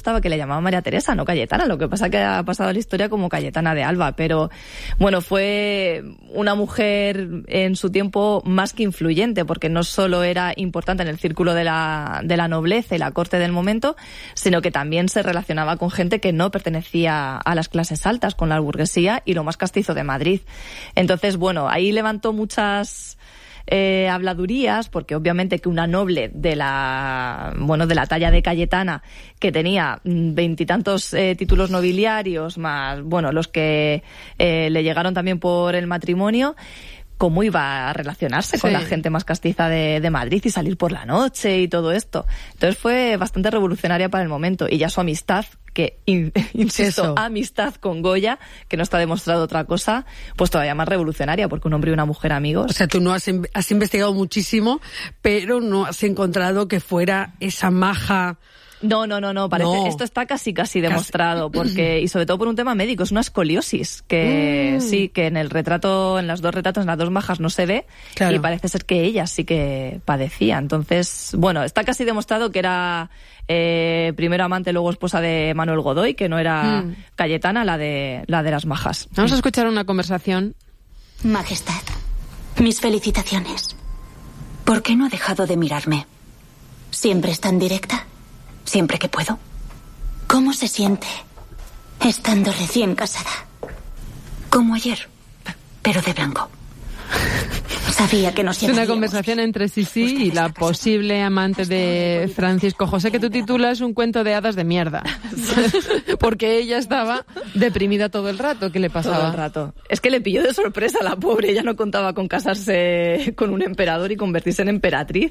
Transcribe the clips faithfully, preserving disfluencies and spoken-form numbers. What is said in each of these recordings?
gustaba que le llamaban María Teresa, no Cayetana, lo que pasa que ha pasado la historia como Cayetana de Alba, pero bueno, fue una mujer en su tiempo más que influyente, porque no solo era importante en el círculo de la, de la nobleza y la corte del momento, sino que también se relacionaba con gente que no pertenecía a las clases altas, con la burguesía y lo más castizo de Madrid. Entonces, bueno, ahí levantó muchas eh, habladurías, porque obviamente que una noble de la, bueno, de la talla de Cayetana, que tenía veintitantos eh, títulos nobiliarios, más, bueno, los que eh, le llegaron también por el matrimonio, cómo iba a relacionarse sí. con la gente más castiza de, de Madrid y salir por la noche y todo esto. Entonces fue bastante revolucionaria para el momento. Y ya su amistad, que, in, insisto, Eso. amistad con Goya, que no está demostrado otra cosa, pues todavía más revolucionaria, porque un hombre y una mujer amigos. O sea, tú no has, has investigado muchísimo, pero no has encontrado que fuera esa maja... No, no, no, no, parece, no. esto está casi casi demostrado, casi. porque, y sobre todo por un tema médico, es una escoliosis, que mm. sí, que en el retrato, en los dos retratos, en las dos majas no se ve, claro. y parece ser que ella sí que padecía. Entonces, bueno, está casi demostrado que era eh, primero amante, luego esposa de Manuel Godoy, que no era mm. Cayetana, la de, la de las majas. Vamos a escuchar una conversación. Majestad, mis felicitaciones. ¿Por qué no ha dejado de mirarme? ¿Siempre es tan directa? Siempre que puedo. ¿Cómo se siente estando recién casada? Como ayer, pero de blanco. Sabía que nos Es una conversación entre Sisi y la posible amante de Francisco José, que tú titulas Un cuento de hadas de mierda. Porque ella estaba deprimida todo el rato. ¿Qué le pasaba? Todo el rato. Es que le pilló de sorpresa a la pobre. Ella no contaba con casarse con un emperador y convertirse en emperatriz.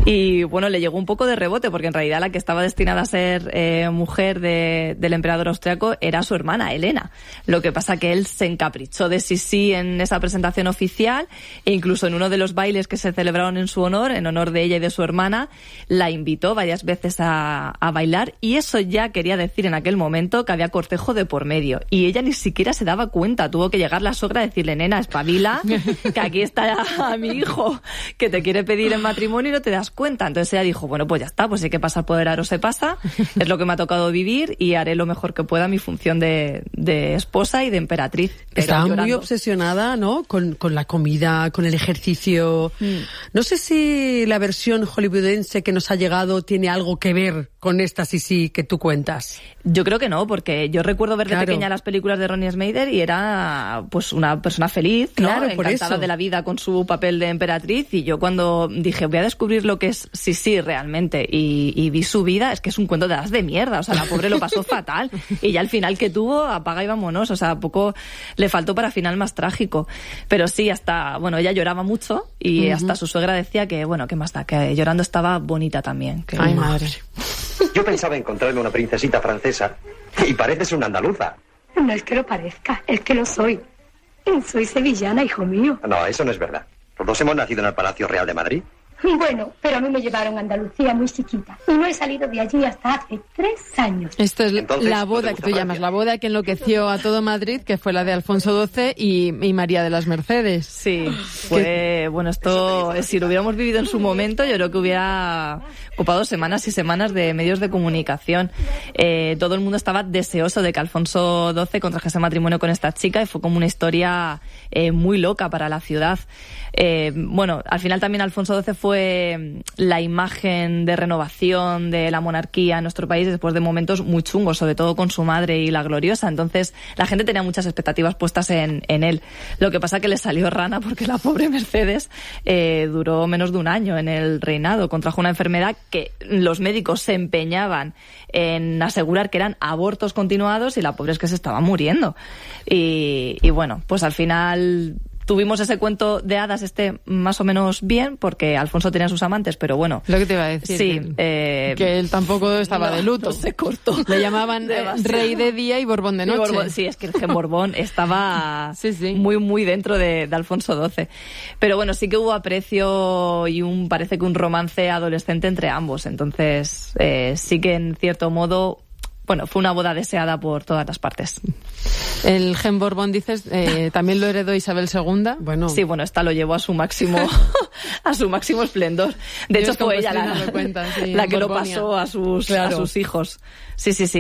Y bueno, le llegó un poco de rebote, porque en realidad la que estaba destinada a ser eh, mujer de, del emperador austriaco era su hermana, Elena. Lo que pasa que él se encaprichó de Sisi en esa presentación oficial, e incluso en uno de los bailes que se celebraron en su honor, en honor de ella y de su hermana, la invitó varias veces a, a bailar, y eso ya quería decir en aquel momento que había cortejo de por medio, y ella ni siquiera se daba cuenta. Tuvo que llegar la suegra a decirle: nena, espabila, que aquí está mi hijo que te quiere pedir en matrimonio y no te das cuenta. Entonces ella dijo: bueno, pues ya está, pues hay que pasar por el aro se pasa, es lo que me ha tocado vivir y haré lo mejor que pueda mi función de, de esposa y de emperatriz. Estaba muy obsesionada, ¿no?, con, con la comida, con el ejercicio. Mm. No sé si la versión hollywoodense que nos ha llegado tiene algo que ver con esta Sisi que tú cuentas. Yo creo que no, porque yo recuerdo ver de claro. pequeña las películas de Ronnie Schneider y era pues una persona feliz, ¿no? Claro, por encantada eso. de la vida con su papel de emperatriz, y yo cuando dije voy a descubrir lo que es Sisi realmente y, y vi su vida, es que es un cuento de hadas de mierda, o sea, la pobre lo pasó fatal y ya el final que tuvo, apaga y vámonos, o sea, poco le faltó para final más trágico. Pero sí, hasta, bueno, ella lloraba mucho y uh-huh. hasta su suegra decía que, bueno, ¿qué más da? Que llorando estaba bonita también. Que Ay, madre. Yo pensaba encontrarme una princesita francesa y pareces una andaluza. No es que lo parezca, es que lo soy. Soy sevillana, hijo mío. No, eso no es verdad. Los dos hemos nacido en el Palacio Real de Madrid. Bueno, pero a mí me llevaron a Andalucía muy chiquita y no he salido de allí hasta hace tres años. Esto es Entonces, la boda ¿no que tú llamas, la boda que enloqueció a todo Madrid, que fue la de Alfonso doce y, y María de las Mercedes. Sí, fue, bueno, esto, si lo hubiéramos vivido en su momento, yo creo que hubiera ocupado semanas y semanas de medios de comunicación. Eh, todo el mundo estaba deseoso de que Alfonso doce contrajese matrimonio con esta chica y fue como una historia eh, muy loca para la ciudad. Eh, bueno, al final también Alfonso doce fue la imagen de renovación de la monarquía en nuestro país después de momentos muy chungos, sobre todo con su madre y la Gloriosa. Entonces la gente tenía muchas expectativas puestas en, en él. Lo que pasa que le salió rana porque la pobre Mercedes eh, duró menos de un año en el reinado. Contrajo una enfermedad que los médicos se empeñaban en asegurar que eran abortos continuados y la pobre es que se estaba muriendo. Y, y bueno, pues al final tuvimos ese cuento de hadas este más o menos bien, porque Alfonso tenía sus amantes, pero bueno. Lo que te iba a decir. Sí. Que, eh, que él tampoco estaba no, de luto. No se cortó. Le llamaban eh, rey de día y Borbón de noche. Borbón, sí, es que el gen Borbón estaba sí, sí. muy, muy dentro de, de Alfonso doce. Pero bueno, sí que hubo aprecio y un parece que un romance adolescente entre ambos. Entonces, eh, sí que en cierto modo, bueno, fue una boda deseada por todas las partes. El gen Borbón, dices, eh, también lo heredó Isabel segunda. Bueno. Sí, bueno, esta lo llevó a su máximo a su máximo esplendor. De Dios, hecho, fue ella la, cuenta, sí, la que Borbonia. lo pasó a sus, claro. a sus hijos. Sí, sí, sí.